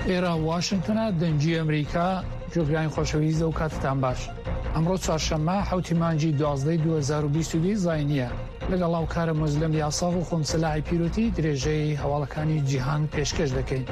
ئێرە واشنگتنە دەنگی ئەمریکا جۆگرانی خۆشەویستە و کاتتان باش. ئەمڕۆ چوارشەممە 7 مانگی 12 2022 زاینیە لەگەڵ کارە مۆزلەم یاساغ و خۆمسەلاحی پیرۆتی درێژەی هەواڵەکانی جیهان پێشکەش دەکەین.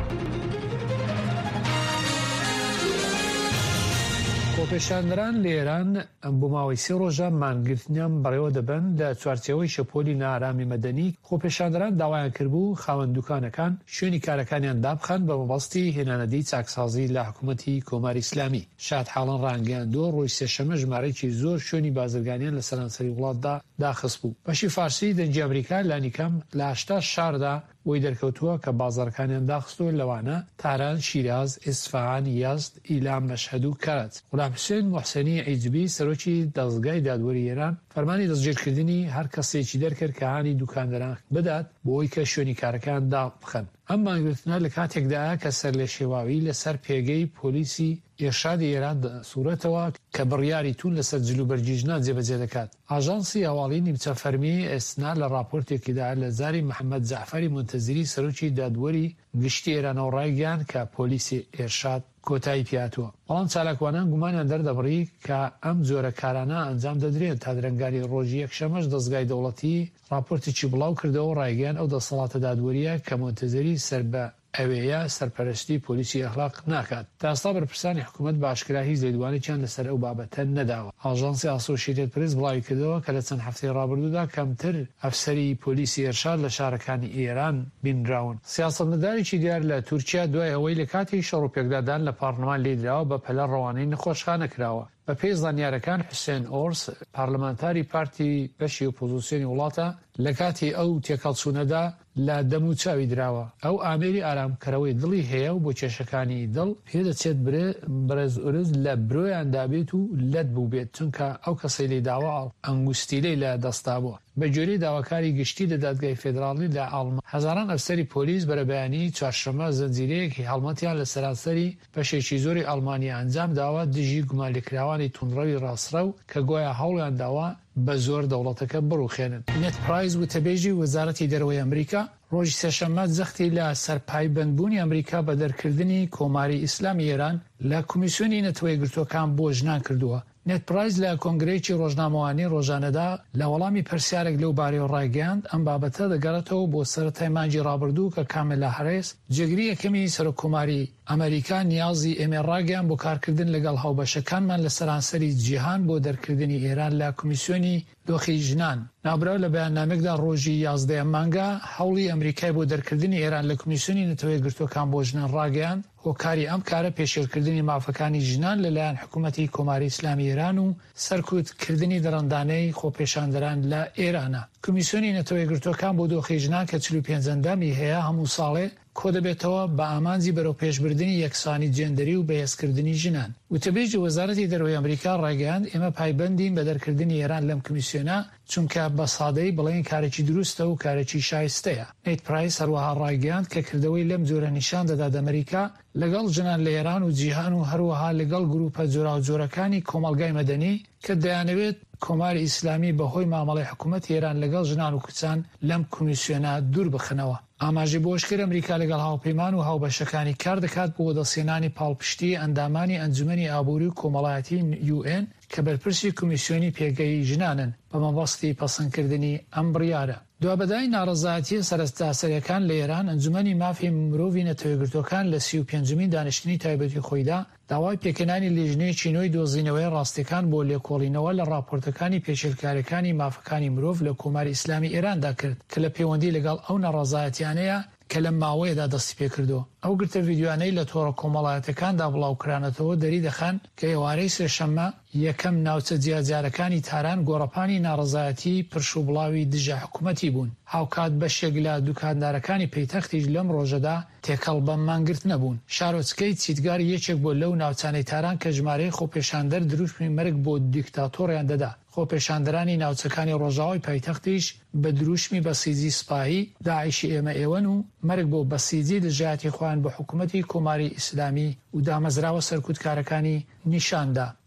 خۆپێشاندەران لە ئێران بۆ ماوەی 3 ڕۆژە مانگرتنیان بەڕێوە دەبن لە چوارچێوەی شەپۆلی نائارامی مەدەنی. خۆپێشاندەران داوایان کردبوو خاوەن دوکانەکان شوێنی کارەکانیان دابخەن بە مەبەستی هێنانەدەی چاکسازی لە حکوومەتی کۆماری ئیسلامی. شاد حاڵان ڕانگەیاندووە ڕۆژی سێشەممە ژمارەیەکی زۆر شوێنی بازرگانیان لە سەرانسەری وڵاتدا داخست بوو. بەشی فارسی دەنگی ئەمریکا لانیکەم لە 80 شاردا بۆی دەرکەوتووە کە بازارەکانیان داخستووە، لەوانە تاران، شیراز، ئیسفەهان، یەزد، ئیلام، مەشهەد و کەرەج. غولام حوسێن موحسێنی عیجبی سەرۆکی دەستگای دادوەری ئێران فەرمانی دەستگیرکردنی هەر کەسێکی دەرکرد کە هانی دوکاندەران بدات بۆی کە شوێنی کارەکان دابخەن. ئەم مانگرتنە لە کاتێکدایە کە سەر لە شێواوی لەسەر پێگەی پۆلیسی ئێرشادی ئێران سوورەتەوە کە بڕیاری تون لەسەر جلوبەرجی ژنان جێبەجێ دەکات. ئاژانسی هەواڵی نیمچە فەرمی ئێسنا لە راپۆرتێکیدا لە زاری محەممەد جەعفەری منتەزیری سەرۆکی دادوەری گشتی ئێرانەوە ڕایگەیان کە پۆلیسی ئێرشاد کۆتایی پیاتوە. بەڵام چالاکوانان گومانیان دەردەبڕی کە ئەم جۆرە کارانە ئەنجام دەدرێت تا درەنگاری ڕۆژی یەکشەمەش دەستگای دەوڵەتی راپۆرتێکی بڵاو کردەوە ڕایگەیان ئەو دەسەڵاتە دادوەریە کە منتەزیری سەر بە ئەوەیە سەرپەرشتی پۆلیسی ئەخلاق ناکات. تا ئێستا بەرپرسانی حکوومەت باشکرا هیچ لێدوانێکیان لەسەر ئەو بابەتە نەداوە. ئاژانسی ئاسۆشیێتد پرس بڵاوی کردەوە کە لە چەند هەفتەی ڕابردوودا کەمتر ئەفسەری پۆلیسی ئێرشاد لە شارەکانی ئێران بینراون. سیاسەتمەدارێکی دیار لە تورکیا دوای ئەوەی لە کاتی شەڕوپێکدادان لە پارلەمان لێدراوە بە پەلە ڕەوانەی نەخۆشخانە کراوە. بە پێی زانیارەکان حوسێن ئۆرس پارلەمانتاری پارتی بەشی ئۆپۆزیسیۆنی وڵاتە لە کاتی ئەو تێکەڵچوونەدا لە دەم و چاوی دراوە. ئەو ئامێری ئارامکەرەوەی دڵی هەیە و بۆ کێشەکانی دڵ پێدەچێت برێز ئورز لە برۆیان دابێت و لەت بوو بێت، چونکە ئەو کەسەی لێ داوا ئەنگوستیلەی لە دەستا بووە. بە جۆری داواکاری گشتی لە دادگای فێدراڵی لە ئاڵمان هەزاران ئەفسەری پۆلیس بەرەبەیانی چوارشەممە زەنجیرەیەکی هەڵمەتیان لە سەرانسەری بەشێکی زۆری ئەڵمانی ئەنجام داوە دژی گومانلێکراوانی توندڕەوی ڕاستڕەو کە گۆیا هەوڵیان داوە بە زۆر دەوڵەتەکە بڕوخێنن. نێت پرایز وتەبێژی وەزارەتی دەرەوەی ئەمریکا ڕۆژی سێشەممە جەختی لە سەرپایبەندبوونی ئەمریکا بە دەرکردنی کۆماری ئیسلامی ئێران لە کۆمیسیۆنی نەتەوەی گرتوەکان بۆ ژنان کردووە. نێت پرایز لە کۆنگرەیەکی ڕۆژنامەوانی ڕۆژانەدا لە وەڵامی پرسیارێک لەو بارەوە ڕایگەیاند ئەم بابەتە دەگەڕێتەوە بۆ سەرەتای مانگی ڕابردوو کە کاملا هەریس جێگری یەکەمی سەرۆککۆماری ئەمریکا نیازی ئێمە ڕاگەیان بۆ کارکردن لەگەڵ هاوبەشەکانمان لە سەرانسەری جیهان بۆ دەرکردنی ئێران لە کۆمیسیۆنی دۆخی ژنان. نابراو لە بەیاننامێکدا ڕۆژی 11 مانگا هەوڵی ئەمریکای بۆ دەرکردنی ئێران لە کۆمیسیۆنی نەتەوەی گرتوەکان بۆ ژنان ڕاگەیان هۆکاری ئەم کارە پێشێلکردنی مافەکانی ژنان لەلایەن حکوومەتی کۆماری ئیسلامی ئێران و سەرکوتکردنی دەڕەندانەی خۆپێشاندەران لە ئێرانە. کۆمیسیۆنی نەتەوەی گرتوەکان بۆ دۆخی ژنان کە 45 ئەندامی هەیە هەموو ساڵێ کۆ دەبێتەوە بە ئامانجی بەرەو پێشبردننی یەکسانی جێندەری و بەهێزکردنی ژنان. وتەبێژی وەزارەتی دەرەوەی ئەمریکا ڕایگەیاند ئێمە پایبەندین بە دەرکردنی ئێران لەم کۆمیسیۆنە چونکە بە سادەی بڵێن کارێکی دروستە و کارێکی شایستەیە. نێت پرایس هەروەها ڕایگەیاند کە کردەوەی لەم جۆرە نیشان دەدات ئەمریکا لەگەڵ ژنان لە ئێران و جیهان و هەروەها لەگەڵ گروپە جۆراوجۆرەکانی کۆمەلگای مەدەنی کە دەیانەوێت کۆماری ئیسلامی بەهۆی مامەڵەی حکوومەت ئێران لەگەڵ ژنان و کچان لەم کۆمیسیۆنە دوور بخنەوە. ئاماژەی بۆشکر ئەمریکا لەگەڵ هاوپەیمان و هاوبەشەکانی کار دەکات بۆ دەسێنانی پاڵپشتی ئەندامانی ئەنجومەنی ئابووری و کۆمەڵایەتی UN کە بەرپرسی کۆمیسیۆنی پێگەی ژنانن بە مەبەستی پەسەندکردنی ئەم بڕیارە. دوابەدای ناڕەزایەتی سەرەتاسەریەکان لە ئێران ئەنجومەنی مافی مرۆڤی نەتەوەیگرتوەکان لە 35مین دانیشتنی تایبەتی خۆیدا داوای پێکەنانی لیژنەیەکی نوێی دۆزینەوەی ڕاستیەکان بۆ لێکۆڵینەوە لە راپۆرتەکانی پێشێلکاریەکانی مافەکانی مرۆڤ لە کۆماری ئیسلامی ئێراندا کرد کە لە پەیوەندی لەگەڵ ئەو ناڕەزایەتیانەیە کە لە ماوەیەدا دەستی پێکردووە. ئەو گرتە ڤیدیوانەی لە تۆڕە کۆمەڵایەتەکاندا بڵاوکرانەتەوە دەری دەخان کە ئێوارەی سێشەممە یەکەم ناوچە جیاجارەکانی تاران گۆڕەپانی ناڕەزایەتی پرشوبڵاوی دژە حکوومەتی بوون. هاوکات بەشێک لە دوکاندارەکانی پەیتەختیش لەم ڕۆژەدا تێکەڵ بە مانگرت نەبوون. شارۆچکەی چیتگار یەکێک بۆ لەو ناوچانەی تاران کە ژمارەی خۆپێشاندەر دروشمی مەرگ بۆ دیکتاتۆڕیان دەدا. خۆپێشاندەرانی ناوچەکانی ڕۆژاوای پایتەختیش بە دروشمی بەسیجی سپاهی داعیشی ئێمە ئێوەن و مەرگ بۆ بەسیجی دژایەتی خۆیان بە حکوومەتی کۆماری ئیسلامی و دامەزراوە سەرکوتکارەکانی نیشاندا.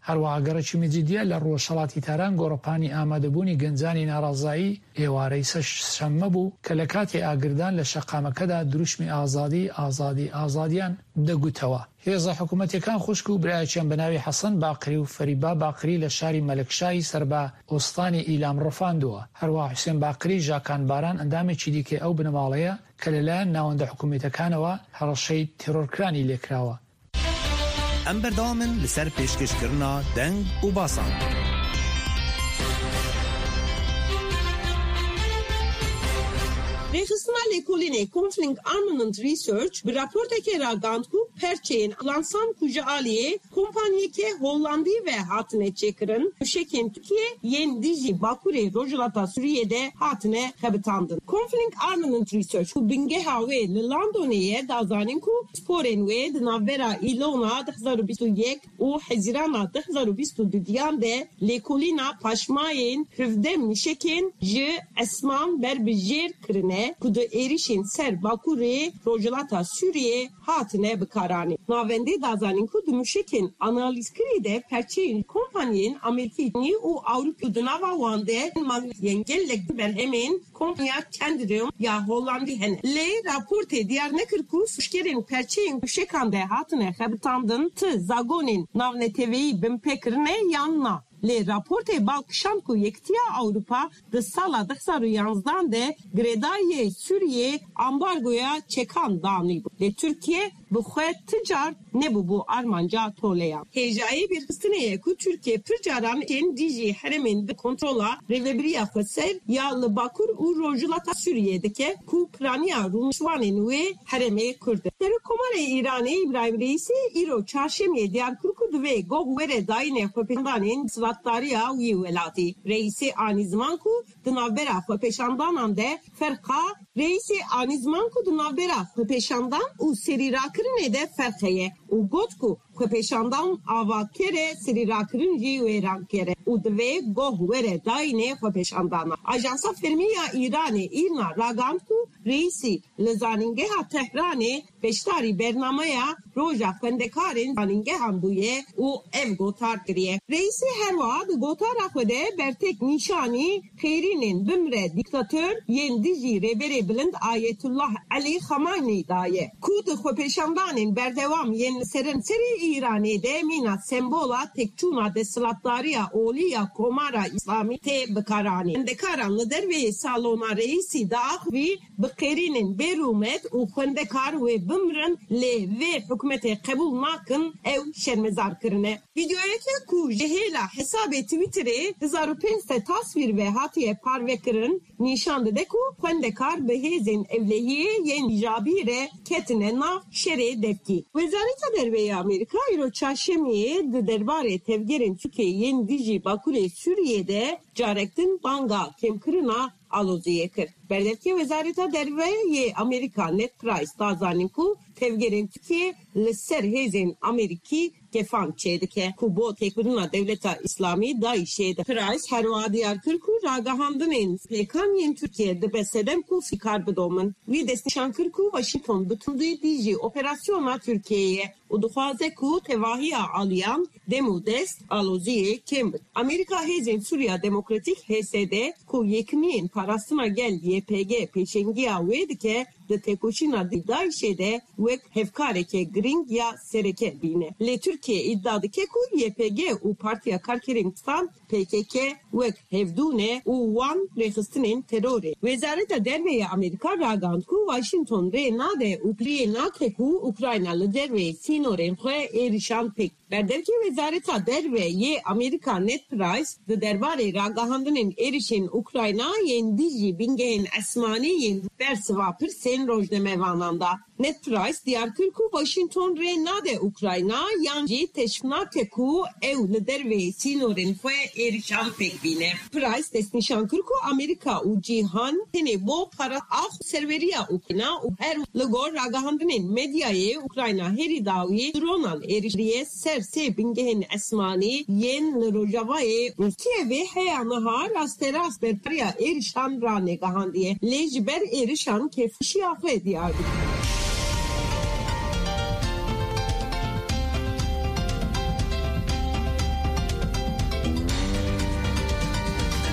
هەروەها گەڕێکی مجددیە لە ڕۆژهەڵاتی تاران گۆڕەپانی ئامادەبوونی گەنجانی ناڕازایی ئێوارەی شەممە بوو کە لە کاتی ئاگردان لە شەقامەکەدا دروشمی ئازادیان دەگوتەوە. هێزە حکوومەتەکان خوشک و برایەکیان بەناوی حەسەن باقری و فەریبا باقری لە شاری مەلکشایی سەربا ئۆستانی ئیلام ڕفاندووە. هەروەها حوسێن باقری ژاکان باران ئەندامێکی دیکە ئەو بنەماڵەیە کە لەلایەن ناوەندە حکوومەتەکانەوە هەڕەشەی تیرۆرکرانی لێکراوە. ئەم بەردەوامن لەسەر پێشکەشکردنا دەنگ و باسان. Rexistina Lêkolînê Conflict Armament Research bi raportekê ragand ku perçeyên lansan ku ji aliyê kompanyekê Hollandî ve hatine çêkirin şekên Tirkiye yên dijî Bakurê Rojhilata Sûriyê de hatine xebitandin. Conflict Armament Research ku bingeha wê li Londonê da zanîn ku sporên wê di navbera îlona 2021 û hezîrana 2022 de Lêkolîna Paşmayên Hivdem Nişekên ji esman ber bi jêr kirine ku di êrişên ser Bakurê Rojhilata Sûriyê hatine bikaranî. Navendê da zanîn ku di mûşekên analîzkirî de perçeyên kompanyên Amerîkî û Awropî di nava wan de magnetiyên gelek berhemên kompanya Kendrium ya Hollandî hene. Lê raportê diyar nekir ku fişkerên perçeyên mûşekan de hatine xebitandin ti zagonên navnetevî binpêkirine yan na. Lê raportê balkişand ku Yekîtiya Awropa di sala 2011 de girêdayê Sûriyê ambargoya çekan danî bû. Lê Tirkiye bi xwe ti car nebû bu armanca toleyan. Hêjayê bîrxistinê ku Tirkiye pir caran tên dijî heremên bi kontrola rêveberiya xwe ser ya li Bakur û Rojhilata Sûriyê dike ku piraniya rûnişwanên wê heremê Kurd. Serokkomarê Îranê İbrahim Reîsî îro çarşemê diyar kir ku divê goh were dayînê xwepêşandanên silahdariya wî welatî. Reîsê anî ziman ku di navbera xwepêşandanan de ferqa Reîsê anî ziman ku di navbera xwepêşandan û serîrakirinê de ferq heye û got ku xwepêşandan avakere serîrakirin jî wêrankere û divê goh were dayînê xwepêşandana. Ajansa Fermiya Îranê îrna ragand ku Reîsî li zanîngeha Tehranê beşdarî bernameya roja xwendekarên zanîngehan bûye û ev gotar kiriye. Reîsê herwa di gotara xwe de bertek nîşanî xêrînên bimre dîktatör yên dijî rêberê bilind Ayetullah Elî Xameneî daye. Ku di xwepêşandanên berdewam yên li serin serê İranê de mîna sembola tekçûna desthilatdariya oliya komara İslamî tê bikaranî. Xwendekaran li derveyê salona Reîsî da axivî bi xêrînên bêrûmet û xwendekar wê bimrin lê vê hikûmetê qebûl nakin ew şermezar kirine. Videoyeke ku ji hêla hesabê Twitterê 2005 tasvîr ve hatiye parvekirin nîşan dide ku xwendekar bi hêzên evlehiyê yên hicabî re ketine nav şerê devkî. Wezareta Derveyê Amerîka îro çarşemiyê di derbarê tevgerên Tirkiyeyê yên dijî Bakurê Sûriyê de carektin banga kemkirina aloziyê kir. Berdevkê Wezareta Derveyê Amerîka Ned Price da zanîn ku tevgerên Tirkiye li ser hêzên Amerîkî gefan çêdike ku bo têkbirina Devleta İslamî Daişê de. Price herwa diyar kir ku ragahandinên pêkan yên Tirkiye dibe sedem ku fikar bidomin. Wî destnîşan kir ku Washington bitundî dijî operasyona Tirkiyeyê û dixwaze ku tevahiya aliyan dem û dest aloziyê kêm bid. Amerîka hêzên Sûriya Demokratîk (HSD) ku yekîmiyên parastina gel YPG pêşengiya wê dike di têkoşîna Daişê de wek hevkareke giring ya sereke bîne. Lê Tirkiye iddia dike ku YPG û Partiya Karkerên Kurdistan PKK wek hevdûne û wan rêxistinên terorê. Wezareta Derveyê Amerîka ragand ku Washington rê nade û piriyê nake ku Ukrayna li derveyê sînorên xwe êrişan pêk. Berdevkê Wezareta Derveyê Amerîka Ned Price di derbarê ragahandinên êrişên Ukrayna yên dijî bingehên esmanî yên bersiva pirsên rojnamevanan da. Ned Price diyar kir ku Washington rê nade Ukrayna yan jî teşvîq nake ku ew li derveyê sînorên xwe êrişan pêk bîne. Price destnîşan kir ku Amerîka û cîhan tenê bo para ax serveriya Ukrayna û her li gor ragahandinên medyayê Ukrayna herî dawî dronan êrişiriye ser sê bingehên esmanî yên li Rojavayê Kievê heya niha rasterast berperiya êrişan ranêgehandiye. Lê ji ber êrişan kêfxişiya xwe diyar dike.